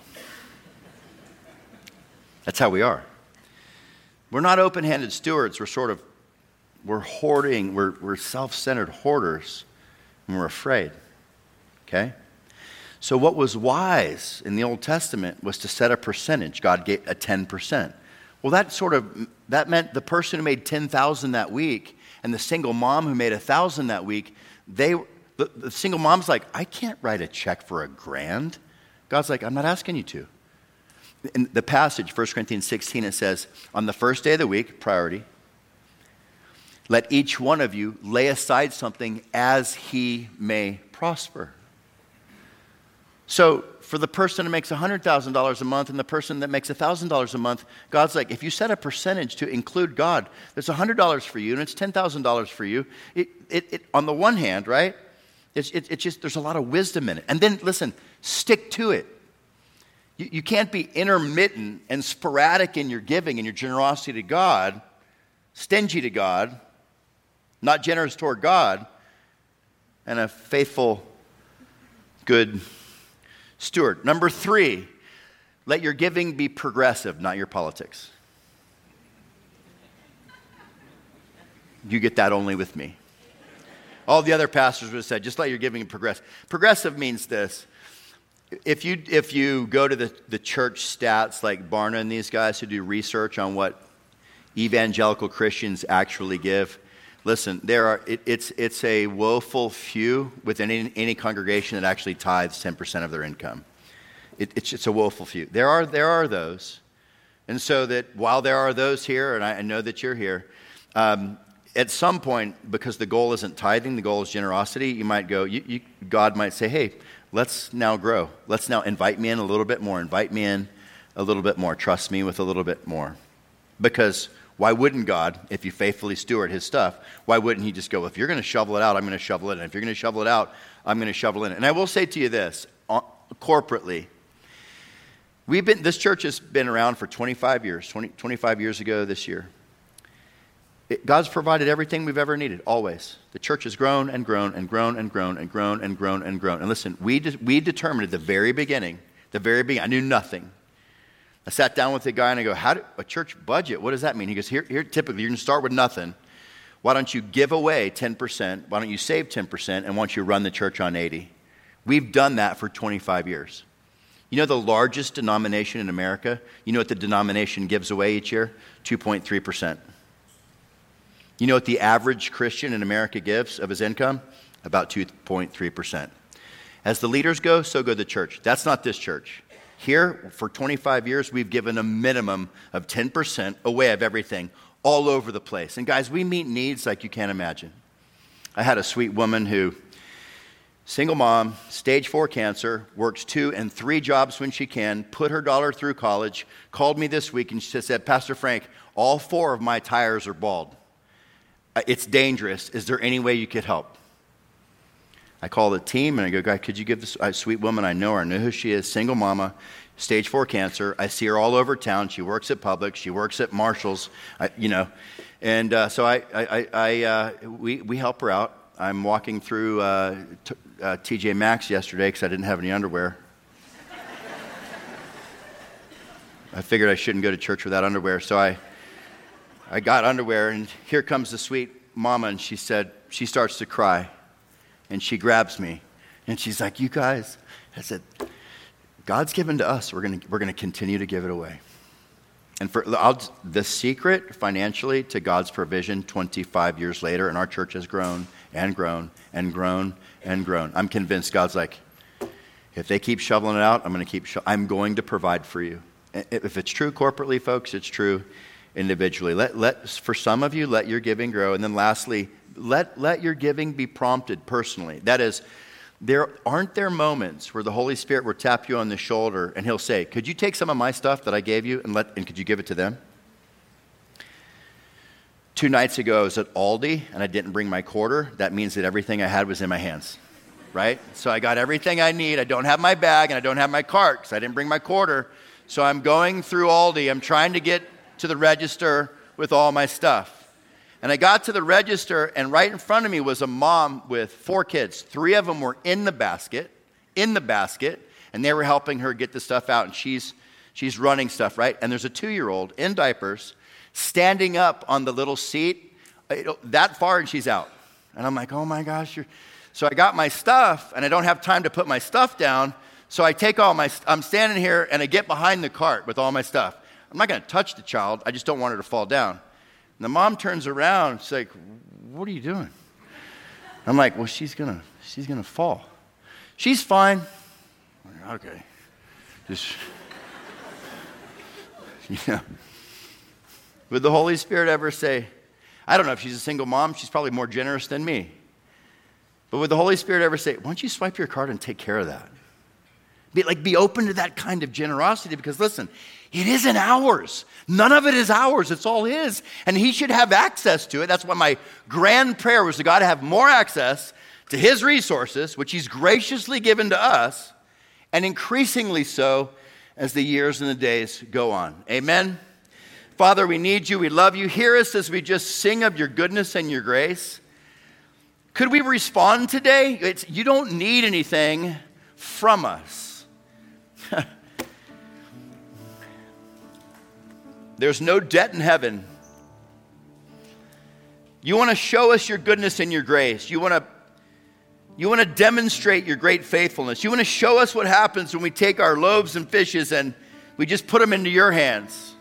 That's how we are. We're not open-handed stewards. We're sort of, we're hoarding, we're, we're self-centered hoarders, and we're afraid. Okay? So what was wise in the Old Testament was to set a percentage. God gave a ten percent. Well, that sort of, that meant the person who made ten thousand that week and the single mom who made one thousand that week, they, the, the single mom's like, I can't write a check for a grand. God's like, I'm not asking you to. In the passage, First Corinthians sixteen, it says, on the first day of the week, priority, let each one of you lay aside something as he may prosper. So for the person that makes one hundred thousand dollars a month and the person that makes one thousand dollars a month, God's like, if you set a percentage to include God, there's one hundred dollars for you and it's ten thousand dollars for you. It, it, it, on the one hand, right, it's it, it just, there's a lot of wisdom in it. And then, listen, stick to it. You, you can't be intermittent and sporadic in your giving and your generosity to God, stingy to God, not generous toward God, and a faithful, good steward. Number three, let your giving be progressive, not your politics. You get that only with me. All the other pastors would have said, just let your giving progress. Progressive means this. If you if you go to the, the church stats like Barna and these guys who do research on what evangelical Christians actually give, listen, there are it, it's it's a woeful few within any, any congregation that actually tithes ten percent of their income. It, it's it's a woeful few. There are there are those, and so that while there are those here, and I, I know that you're here, um, at some point, because the goal isn't tithing, the goal is generosity. You might go. You, you, God might say, "Hey, let's now grow. Let's now invite me in a little bit more. Invite me in a little bit more. Trust me with a little bit more," because. Why wouldn't God, if you faithfully steward his stuff, why wouldn't he just go, if you're going to shovel it out, I'm going to shovel it in. If you're going to shovel it out, I'm going to shovel it in. And I will say to you this, uh, corporately, we've been, this church has been around for twenty-five years, twenty, twenty-five years ago this year. It, God's provided everything we've ever needed, always. The church has grown and grown and grown and grown and grown and grown and grown. And listen, we, de- we determined at the very beginning, the very beginning, I knew nothing. I sat down with the guy and I go, how do, a church budget, what does that mean? He goes, here, here typically you're going to start with nothing. Why don't you give away ten percent? Why don't you save ten percent? And why don't you run the church on eighty? We've done that for twenty-five years. You know the largest denomination in America? You know what the denomination gives away each year? two point three percent. You know what the average Christian in America gives of his income? About two point three percent. As the leaders go, so go the church. That's not this church. Here, for twenty-five years, we've given a minimum of ten percent away of everything all over the place. And guys, we meet needs like you can't imagine. I had a sweet woman who, single mom, stage four cancer, works two and three jobs when she can, put her daughter through college, called me this week and she said, Pastor Frank, all four of my tires are bald. It's dangerous. Is there any way you could help? I call the team and I go, God, could you give this uh, sweet woman, I know her, I know who she is, single mama, stage four cancer. I see her all over town. She works at Publix. She works at Marshall's, I, you know. And uh, so I, I, I uh, we, we help her out. I'm walking through uh, t- uh, T J Maxx yesterday because I didn't have any underwear. I figured I shouldn't go to church without underwear. So I, I got underwear and here comes the sweet mama and she said, she starts to cry. And she grabs me, and she's like, you guys, I said, God's given to us. We're going to we're going to continue to give it away. And for I'll, the secret financially to God's provision twenty-five years later, and our church has grown and grown and grown and grown. I'm convinced God's like, if they keep shoveling it out, I'm going to keep, sho- I'm going to provide for you. If it's true corporately, folks, it's true individually. Let, let, for some of you, let your giving grow. And then lastly, let, let your giving be prompted personally. That is, there aren't there moments where the Holy Spirit will tap you on the shoulder and he'll say, could you take some of my stuff that I gave you and let and could you give it to them? Two nights ago, I was at Aldi and I didn't bring my quarter. That means that everything I had was in my hands, right? So I got everything I need. I don't have my bag and I don't have my cart because I didn't bring my quarter. So I'm going through Aldi. I'm trying to get to the register with all my stuff. And I got to the register, and right in front of me was a mom with four kids. Three of them were in the basket, in the basket, and they were helping her get the stuff out, and she's she's running stuff, right? And there's a two-year-old in diapers standing up on the little seat that far, and she's out. And I'm like, oh my gosh. You're... So I got my stuff, and I don't have time to put my stuff down, so I take all my, I'm standing here, and I get behind the cart with all my stuff. I'm not going to touch the child. I just don't want her to fall down. And the mom turns around. She's like, what are you doing? I'm like, well, she's going to she's gonna fall. She's fine. I'm like, okay. Just, you know. Would the Holy Spirit ever say, I don't know if she's a single mom. She's probably more generous than me. But would the Holy Spirit ever say, why don't you swipe your card and take care of that? Be, like, be open to that kind of generosity because, listen, it isn't ours. None of it is ours. It's all his. And he should have access to it. That's why my grand prayer was to God to have more access to his resources, which he's graciously given to us, and increasingly so as the years and the days go on. Amen? Father, we need you. We love you. Hear us as we just sing of your goodness and your grace. Could we respond today? It's, you don't need anything from us. There's no debt in heaven. You want to show us your goodness and your grace. You want to, you want to demonstrate your great faithfulness. You want to show us what happens when we take our loaves and fishes and we just put them into your hands.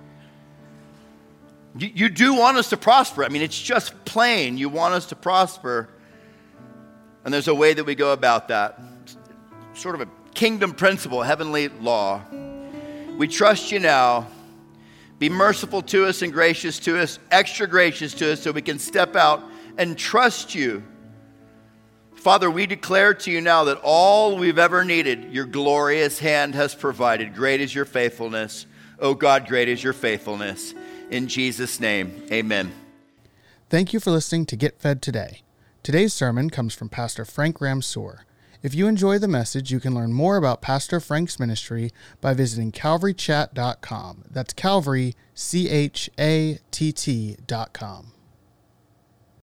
You, you do want us to prosper. I mean, it's just plain. You want us to prosper. And there's a way that we go about that. Sort of a kingdom principle, heavenly law. We trust you now. Be merciful to us and gracious to us, extra gracious to us so we can step out and trust you. Father, we declare to you now that all we've ever needed, your glorious hand has provided. Great is your faithfulness. Oh God, great is your faithfulness. In Jesus' name, amen. Thank you for listening to Get Fed Today. Today's sermon comes from Pastor Frank Ramsour. If you enjoy the message, you can learn more about Pastor Frank's ministry by visiting calvary chat dot com. That's Calvary, C H A T T dot com.